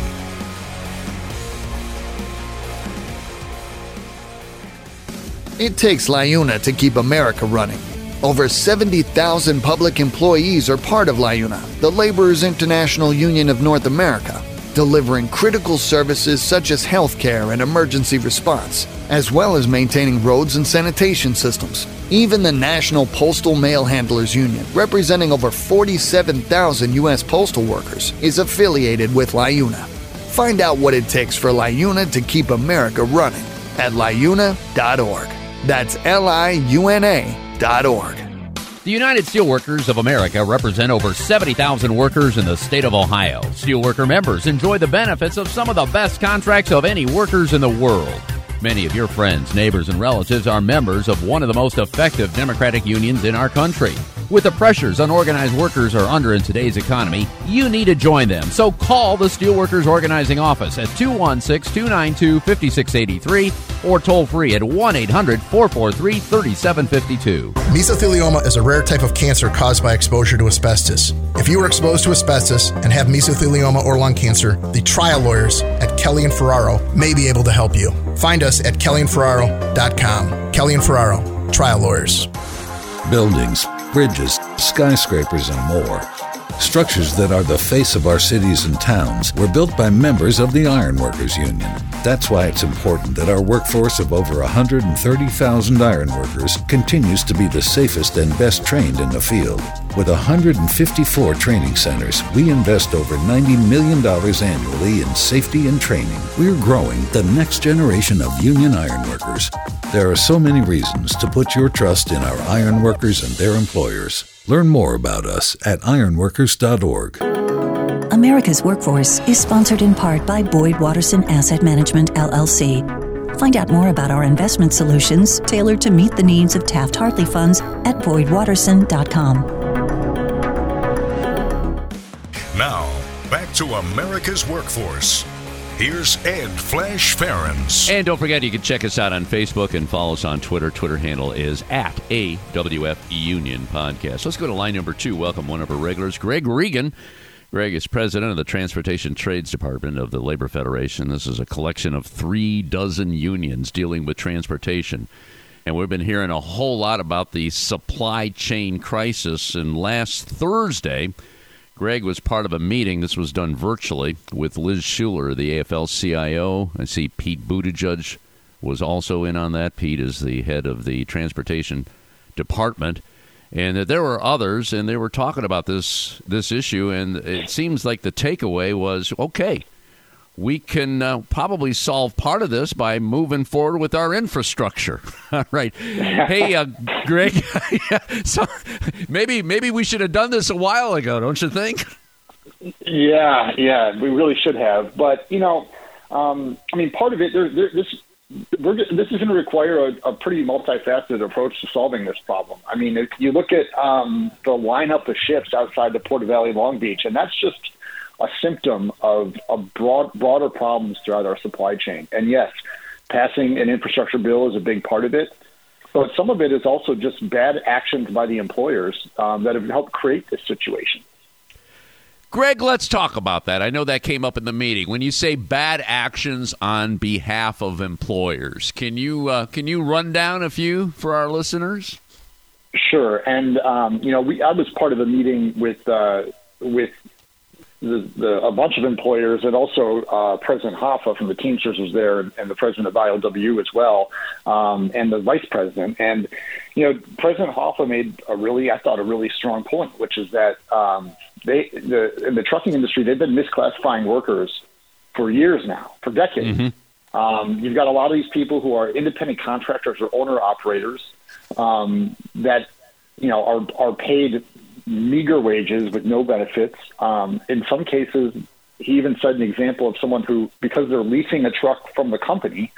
It takes LIUNA to keep America running. Over seventy thousand public employees are part of LIUNA, the Laborers International Union of North America, delivering critical services such as healthcare and emergency response, as well as maintaining roads and sanitation systems. Even the National Postal Mail Handlers Union, representing over forty-seven thousand U S postal workers, is affiliated with LIUNA. Find out what it takes for LIUNA to keep America running at liuna dot org. That's L I U N A dot org. The United Steelworkers of America represent over seventy thousand workers in the state of Ohio. Steelworker members enjoy the benefits of some of the best contracts of any workers in the world. Many of your friends, neighbors, and relatives are members of one of the most effective democratic unions in our country. With the pressures unorganized workers are under in today's economy, you need to join them. So call the Steelworkers Organizing Office at two one six, two nine two, five six eight three or toll free at one eight hundred, four four three, three seven five two. Mesothelioma is a rare type of cancer caused by exposure to asbestos. If you were exposed to asbestos and have mesothelioma or lung cancer, the trial lawyers at Kelly and Ferraro may be able to help you. Find us at kelly and ferraro dot com. Kelly and Ferraro, trial lawyers. Buildings, bridges, skyscrapers, and more. Structures that are the face of our cities and towns were built by members of the Ironworkers Union. That's why it's important that our workforce of over one hundred thirty thousand ironworkers continues to be the safest and best trained in the field. With one hundred fifty-four training centers, we invest over ninety million dollars annually in safety and training. We're growing the next generation of union ironworkers. There are so many reasons to put your trust in our ironworkers and their employers. Learn more about us at ironworkers dot org. America's Workforce is sponsored in part by Boyd Watterson Asset Management, L L C. Find out more about our investment solutions tailored to meet the needs of Taft-Hartley funds at boyd watterson dot com. Now, back to America's Workforce. here's Ed Flash Ferens. And don't forget, you can check us out on Facebook and follow us on Twitter. Twitter handle is at A W F Union Podcast. Let's go to line number two. Welcome one of our regulars, Greg Regan. Greg is president of the Transportation Trades Department of the Labor Federation. This is a collection of three dozen unions dealing with transportation. And we've been hearing a whole lot about the supply chain crisis. And last Thursday, Greg was part of a meeting. This was done virtually with Liz Shuler, the A F L C I O. I see Pete Buttigieg was also in on that. Pete is the head of the Transportation Department. And that there were others, and they were talking about this this issue, and it seems like the takeaway was, okay, we can uh, probably solve part of this by moving forward with our infrastructure. All right. Hey, uh, Greg, yeah, so maybe maybe we should have done this a while ago, don't you think? Yeah, yeah, we really should have. But, you know, um, I mean, part of it, there, there, this We're, this is going to require a, a pretty multifaceted approach to solving this problem. I mean, if you look at um, the lineup of ships outside the Port Valley, Long Beach, and that's just a symptom of, of broad, broader problems throughout our supply chain. And yes, passing an infrastructure bill is a big part of it, but some of it is also just bad actions by the employers um, that have helped create this situation. Greg, let's talk about that. I know that came up in the meeting. When you say bad actions on behalf of employers, can you uh, can you run down a few for our listeners? Sure. And um, you know, we I was part of a meeting with uh, with the, the, a bunch of employers, and also uh, President Hoffa from the Teamsters was there, and the president of I L W as well, um, and the vice president. And you know, President Hoffa made a really, I thought, a really strong point, which is that. Um, They, the, in the trucking industry, they've been misclassifying workers for years now, for decades. Mm-hmm. Um, you've got a lot of these people who are independent contractors or owner-operators um, that, you know, are are paid meager wages with no benefits. Um, in some cases, he even said an example of someone who, because they're leasing a truck from the company,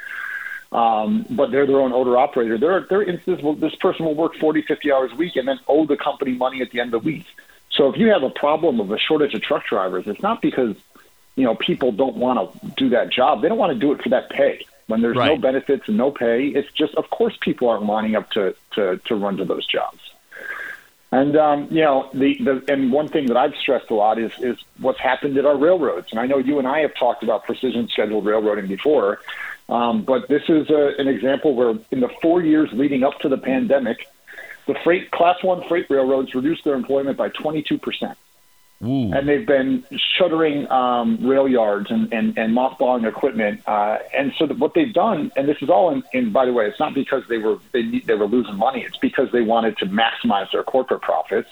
um, but they're their own owner-operator, there are, there are instances where this person will work forty, fifty hours a week and then owe the company money at the end of the week. So if you have a problem of a shortage of truck drivers, it's not because, you know, people don't want to do that job. They don't want to do it for that pay. When there's right. no benefits and no pay, it's just, of course, people aren't lining up to, to, to run to those jobs. And, um, you know, the, the and one thing that I've stressed a lot is, is what's happened at our railroads. And I know you and I have talked about precision scheduled railroading before, um, but this is a, an example where in the four years leading up to the pandemic, the freight Class One freight railroads reduced their employment by twenty-two percent, and they've been shuttering um, rail yards and, and, and mothballing equipment. Uh, and so that what they've done, and this is all in, in, by the way, it's not because they were they they were losing money. It's because they wanted to maximize their corporate profits.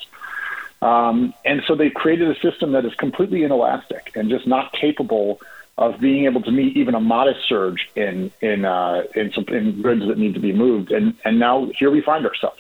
Um, and so they've created a system that is completely inelastic and just not capable of being able to meet even a modest surge in in uh, in, some, in goods that need to be moved. And and now here we find ourselves.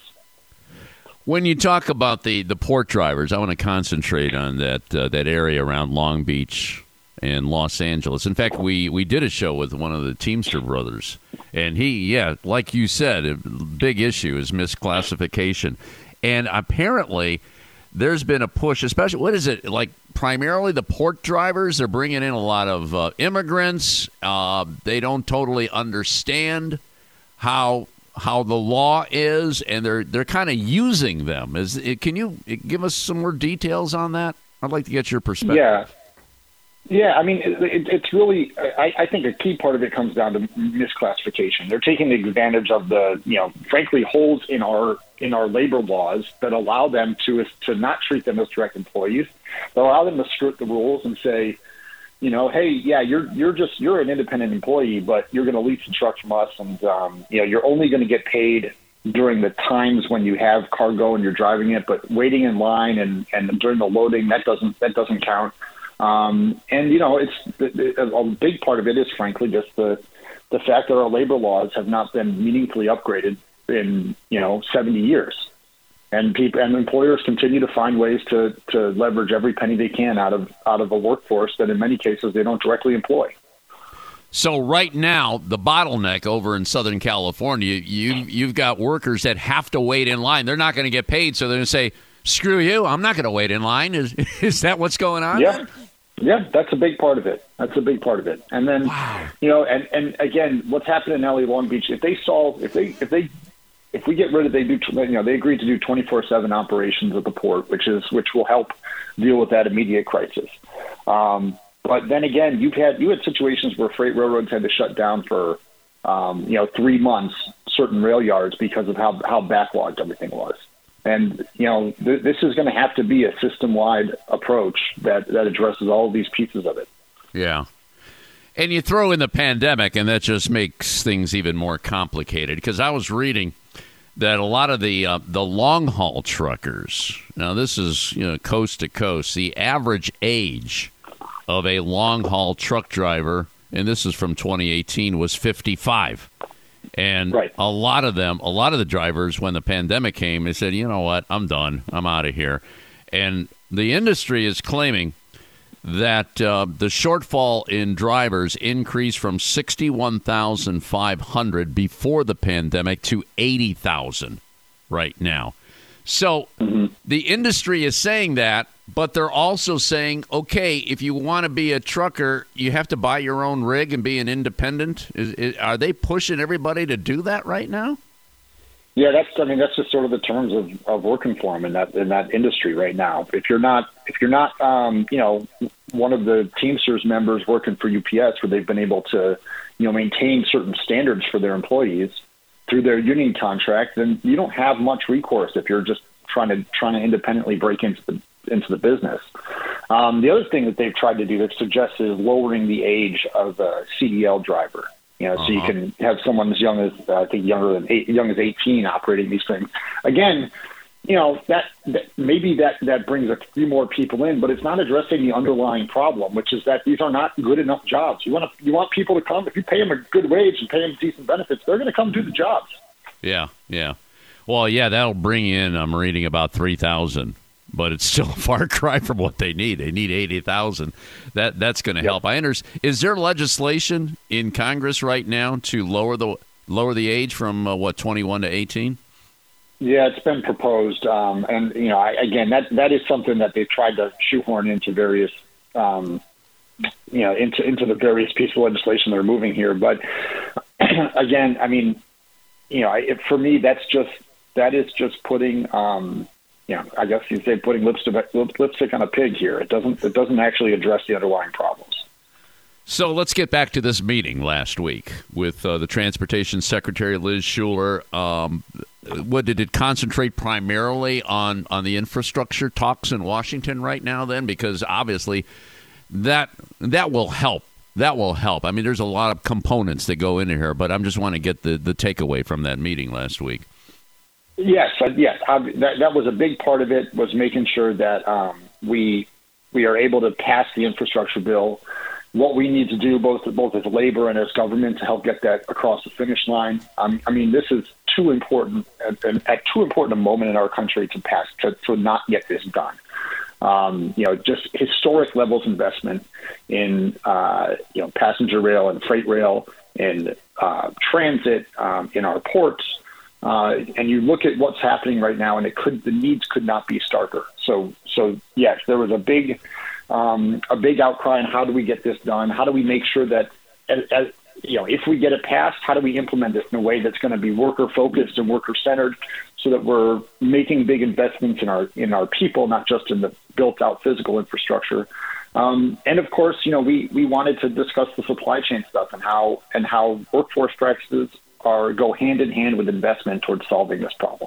When you talk about the, the port drivers, I want to concentrate on that uh, that area around Long Beach and Los Angeles. In fact, we, we did a show with one of the Teamster brothers, and he, yeah, like you said, a big issue is misclassification. And apparently there's been a push, especially, what is it, like primarily the port drivers? They're bringing in a lot of uh, immigrants. Uh, they don't totally understand how how the law is, and they're they're kind of using them. Is it, can you give us some more details on that? I'd like to get your perspective. Yeah, yeah. I mean, it, it, it's really. I, I think a key part of it comes down to misclassification. They're taking advantage of the, you know, frankly, holes in our in our labor laws that allow them to to not treat them as direct employees. They allow them to skirt the rules and say, you know, hey, yeah, you're you're just you're an independent employee, but you're going to lease a truck from us, and um, you know, you're only going to get paid during the times when you have cargo and you're driving it, but waiting in line and, and during the loading, that doesn't that doesn't count. Um, and you know, it's a big part of it is frankly just the the fact that our labor laws have not been meaningfully upgraded in you know seventy years. And people and employers continue to find ways to, to leverage every penny they can out of out of a workforce that in many cases they don't directly employ. So right now, the bottleneck over in Southern California, you you've got workers that have to wait in line. They're not going to get paid, so they're going to say, "Screw you! I'm not going to wait in line." Is is that what's going on? Yeah, Yeah, that's a big part of it. That's a big part of it. And then, wow. you know, and, and again, what's happened in L A Long Beach, if they solve, if they, if they, if we get rid of, they do, you know, they agreed to do twenty-four seven operations at the port, which is, which will help deal with that immediate crisis. Um, but then again, you've had, you had situations where freight railroads had to shut down for, um, you know, three months, certain rail yards because of how, how backlogged everything was. And, you know, th- this is going to have to be a system-wide approach that, that addresses all of these pieces of it. Yeah. And you throw in the pandemic, and that just makes things even more complicated. Because I was reading that a lot of the uh, the long-haul truckers, now this is, you know, coast to coast, the average age of a long-haul truck driver, and this is from twenty eighteen, was fifty-five. And right. a lot of them, a lot of the drivers, when the pandemic came, they said, you know what, I'm done. I'm out of here. And the industry is claiming that uh, the shortfall in drivers increased from sixty-one thousand five hundred before the pandemic to eighty thousand right now. So mm-hmm. the industry is saying that, but they're also saying, okay, if you want to be a trucker, you have to buy your own rig and be an independent. Is, is, are they pushing everybody to do that right now? Yeah, that's. I mean, that's just sort of the terms of, of working for them in that in that industry right now. If you're not, if you're not, um, you know, one of the Teamsters members working for U P S, where they've been able to, you know, maintain certain standards for their employees through their union contract, then you don't have much recourse if you're just trying to trying to independently break into the into the business. Um, the other thing that they've tried to do that suggests is lowering the age of a C D L driver. You know, uh-huh. so you can have someone as young as uh, I think younger than eight, young as eighteen operating these things. Again, you know that, that maybe that that brings a few more people in, but it's not addressing the underlying problem, which is that these are not good enough jobs. You want to you want people to come. If you pay them a good wage and pay them decent benefits, they're going to come do the jobs. Yeah, yeah. Well, yeah, that'll bring in. I'm reading about three thousand. But it's still a far cry from what they need. They need eighty thousand. That that's going to help. I understand. Is there legislation in Congress right now to lower the lower the age from uh, what twenty-one to eighteen? Yeah, it's been proposed, um, and you know, I, again, that that is something that they've tried to shoehorn into various, um, you know, into into the various pieces of legislation they're moving here. But again, I mean, you know, I, for me, that's just that is just putting. Um, You know, I guess you'd say putting lipstick, lipstick on a pig here. It doesn't. It doesn't actually address the underlying problems. So let's get back to this meeting last week with uh, the Transportation Secretary Liz Shuler. Um, what did it concentrate primarily on on the infrastructure talks in Washington right now? Then, because obviously that that will help. That will help. I mean, there's a lot of components that go into here, but I just want to get the the takeaway from that meeting last week. Yes, uh, yes. Uh, that, that was a big part of it, was making sure that um, we we are able to pass the infrastructure bill. What we need to do, both both as labor and as government, to help get that across the finish line. Um, I mean, this is too important at, at too important a moment in our country to pass to, to not get this done. Um, you know, just historic levels of investment in uh, you know passenger rail and freight rail and uh, transit um, in our ports. Uh, and you look at what's happening right now, and it could the needs could not be starker. So, so yes, there was a big, um, a big outcry on how do we get this done? How do we make sure that, as, as, you know, if we get it passed, how do we implement this in a way that's going to be worker focused and worker centered, so that we're making big investments in our in our people, not just in the built out physical infrastructure. Um, and of course, you know, we we wanted to discuss the supply chain stuff and how and how workforce practices are go hand in hand with investment towards solving this problem.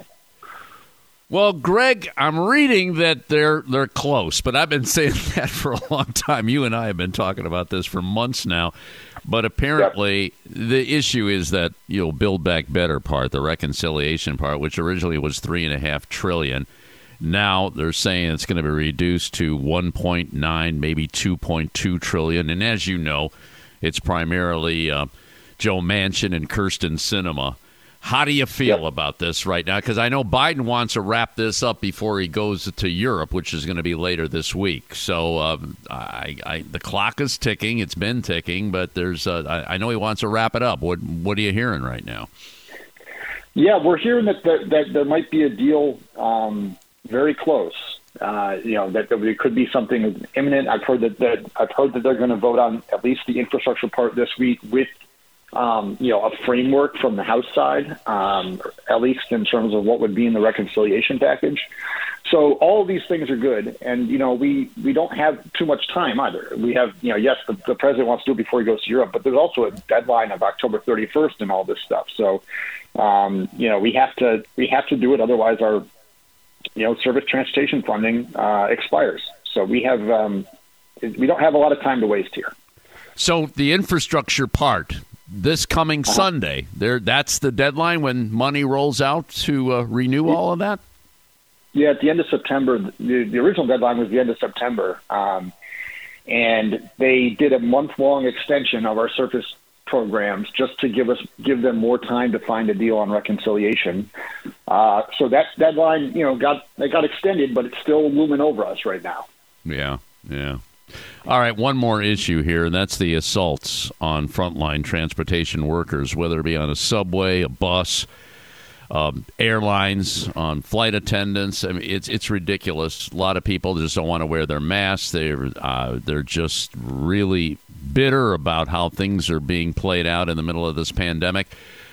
Well, Greg, I'm reading that they're they're close, but I've been saying that for a long time. You and I have been talking about this for months now. But apparently, yep. the issue is that, you know, Build Back Better part, the reconciliation part, which originally was three and a half trillion. Now they're saying it's going to be reduced to one point nine, maybe two point two trillion. And as you know, it's primarily uh, Joe Manchin and Kyrsten Sinema. How do you feel yep. about this right now? Because I know Biden wants to wrap this up before he goes to Europe, which is going to be later this week. So um, I, I, the clock is ticking. It's been ticking, but there's. Uh, I, I know he wants to wrap it up. What What are you hearing right now? Yeah, we're hearing that that, that there might be a deal um, very close. Uh, you know, that, that there could be something imminent. I've heard that, that I've heard that they're going to vote on at least the infrastructure part this week with, um, you know, a framework from the House side, um, at least in terms of what would be in the reconciliation package. So all of these things are good. And, you know, we, we don't have too much time either. We have, you know, yes, the, the president wants to do it before he goes to Europe, but there's also a deadline of October thirty-first and all this stuff. So, um, you know, we have to, we have to do it. Otherwise our, you know, surface transportation funding uh, expires. So we have, um, we don't have a lot of time to waste here. So the infrastructure part, this coming uh-huh. Sunday, there, that's the deadline when money rolls out to uh, renew all of that? Yeah, at the end of September. The, the original deadline was the end of September. Um, and they did a month-long extension of our surface programs just to give us give them more time to find a deal on reconciliation. Uh, so that deadline, you know, got it got extended, but it's still looming over us right now. Yeah, yeah. All right, one more issue here, and that's the assaults on frontline transportation workers, whether it be on a subway, a bus, um, airlines, on flight attendants. I mean, it's it's ridiculous. A lot of people just don't want to wear their masks. They're uh, they're just really bitter about how things are being played out in the middle of this pandemic.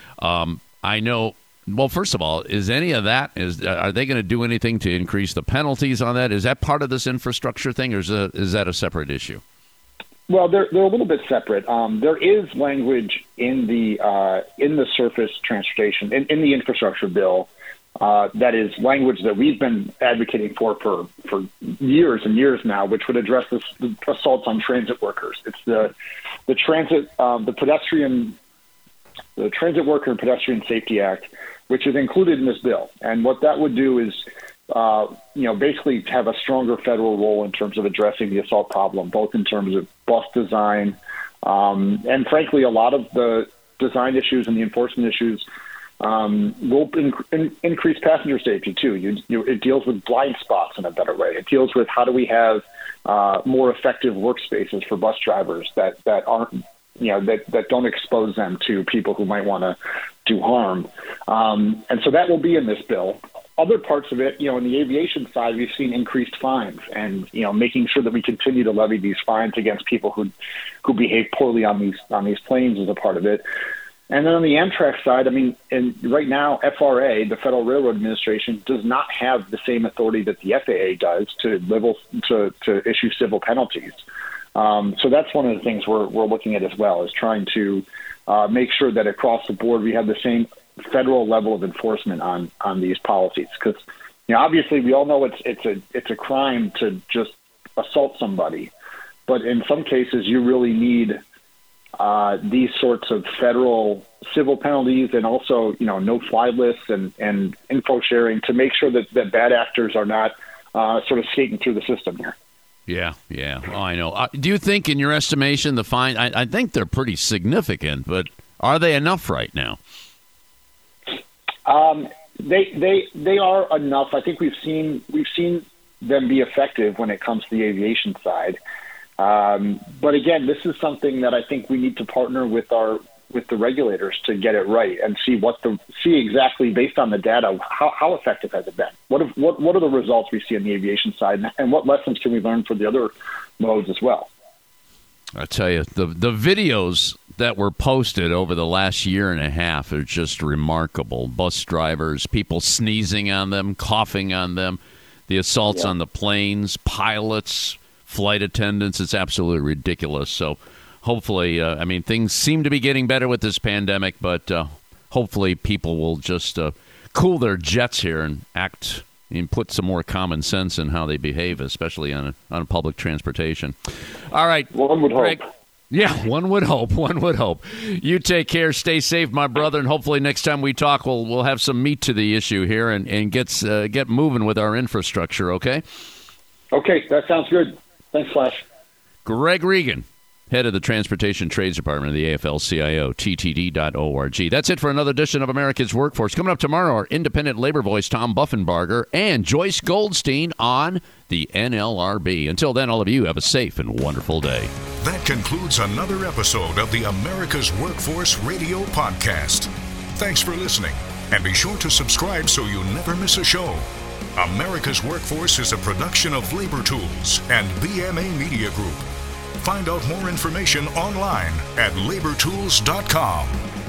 Um, I know. Well, first of all, is any of that, is are they going to do anything to increase the penalties on that? Is that part of this infrastructure thing, or is that, is that a separate issue? Well, they're they're a little bit separate. Um, there is language in the uh, in the surface transportation in, in the infrastructure bill uh, that is language that we've been advocating for, for for years and years now, which would address this, the assaults on transit workers. It's the the transit um, the pedestrian the Transit Worker and Pedestrian Safety Act, which is included in this bill. And what that would do is, uh, you know, basically have a stronger federal role in terms of addressing the assault problem, both in terms of bus design um, and, frankly, a lot of the design issues and the enforcement issues um, will in, in, increase passenger safety, too. You, you, it deals with blind spots in a better way. It deals with how do we have uh, more effective workspaces for bus drivers that, that aren't, you know, that, that don't expose them to people who might want to do harm. Um, and so that will be in this bill. Other parts of it, you know, in the aviation side, we've seen increased fines and, you know, making sure that we continue to levy these fines against people who who behave poorly on these on these planes is a part of it. And then on the Amtrak side, I mean, and right now, F R A, the Federal Railroad Administration, does not have the same authority that the F A A does to level, to, to issue civil penalties. Um, so that's one of the things we're we're looking at as well, is trying to uh, make sure that across the board we have the same federal level of enforcement on, on these policies. Because, you know, obviously we all know it's it's a it's a crime to just assault somebody, but in some cases you really need uh, these sorts of federal civil penalties and also, you know, no fly lists and, and info sharing to make sure that, that bad actors are not uh, sort of skating through the system here. Yeah, yeah. Oh, I know. Uh, do you think, in your estimation, the fine? I, I think they're pretty significant, but are they enough right now? Um, they they they are enough. I think we've seen we've seen them be effective when it comes to the aviation side. Um, but again, this is something that I think we need to partner with our with the regulators to get it right and see what the see exactly based on the data how, how effective has it been. What if, what what are the results we see on the aviation side, and what lessons can we learn for the other modes as well? I tell you, the the videos that were posted over the last year and a half are just remarkable. Bus drivers, people sneezing on them, coughing on them, the assaults yeah. on the planes, pilots, flight attendants. It's absolutely ridiculous. So hopefully, uh, I mean, things seem to be getting better with this pandemic, but uh, hopefully people will just uh, cool their jets here and act and put some more common sense in how they behave, especially on a, on public transportation. All right. One would Greg, hope. Yeah, one would hope. One would hope. You take care. Stay safe, my brother, and hopefully next time we talk, we'll we'll have some meat to the issue here and and get uh, get moving with our infrastructure. Okay. Okay, that sounds good. Thanks, Flash. Greg Regan, head of the Transportation Trades Department of the A F L C I O, T T D dot org. That's it for another edition of America's Workforce. Coming up tomorrow, our independent labor voice, Tom Buffenbarger, and Joyce Goldstein on the N L R B. Until then, all of you have a safe and wonderful day. That concludes another episode of the America's Workforce Radio Podcast. Thanks for listening, and be sure to subscribe so you never miss a show. America's Workforce is a production of Labor Tools and B M A Media Group. Find out more information online at labor tools dot com.